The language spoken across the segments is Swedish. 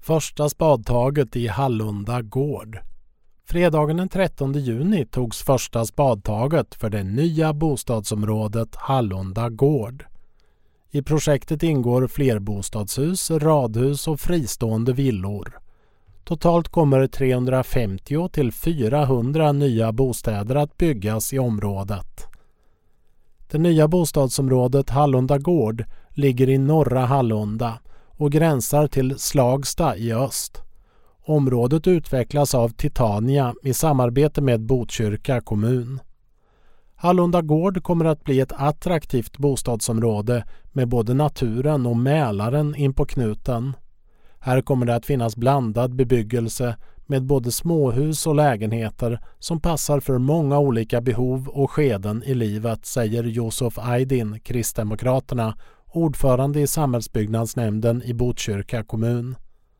Första spadtaget i Hallunda gård. Fredagen den 13 juni togs första spadtaget för det nya bostadsområdet Hallunda gård. I projektet ingår flerbostadshus, radhus och fristående villor. Totalt kommer 350 till 400 nya bostäder att byggas i området. Det nya bostadsområdet Hallunda gård ligger i norra Hallunda och gränsar till Slagsta i öst. Området utvecklas av Titania i samarbete med Botkyrka kommun. Hallunda gård kommer att bli ett attraktivt bostadsområde med både naturen och Mälaren in på knuten. Här kommer det att finnas blandad bebyggelse med både småhus och lägenheter som passar för många olika behov och skeden i livet, säger Josef Aydin, Kristdemokraterna, ordförande i samhällsbyggnadsnämnden i Botkyrka kommun.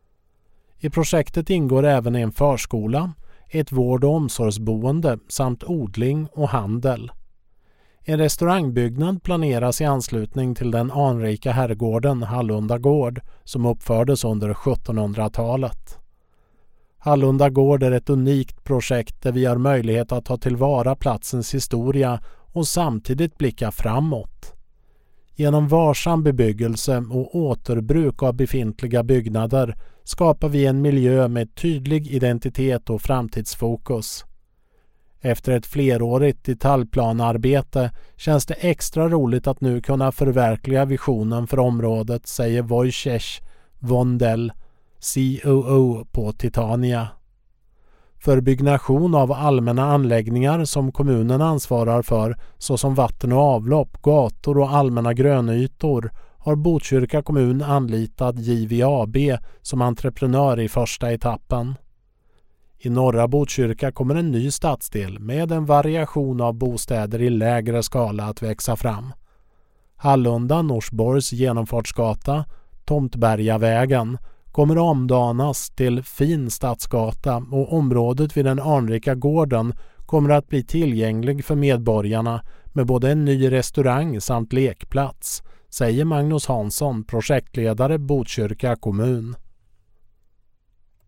I projektet ingår även en förskola, ett vård- och omsorgsboende samt odling och handel. En restaurangbyggnad planeras i anslutning till den anrika herrgården Hallunda gård som uppfördes under 1700-talet. Hallunda gård är ett unikt projekt där vi har möjlighet att ta tillvara platsens historia och samtidigt blicka framåt. Genom varsam bebyggelse och återbruk av befintliga byggnader skapar vi en miljö med tydlig identitet och framtidsfokus. Efter ett flerårigt detaljplanarbete känns det extra roligt att nu kunna förverkliga visionen för området, säger Wojciech Wondel, COO på Titania. För byggnation av allmänna anläggningar som kommunen ansvarar för, såsom vatten och avlopp, gator och allmänna grönytor, har Botkyrka kommun anlitat JVAB som entreprenör i första etappen. I norra Botkyrka kommer en ny stadsdel med en variation av bostäder i lägre skala att växa fram. Hallunda, Norsborgs genomfartsgata, Tomtbergavägen, kommer omdanas till fin stadsgata och området vid den anrika gården kommer att bli tillgänglig för medborgarna med både en ny restaurang samt lekplats, säger Magnus Hansson, projektledare Botkyrka kommun.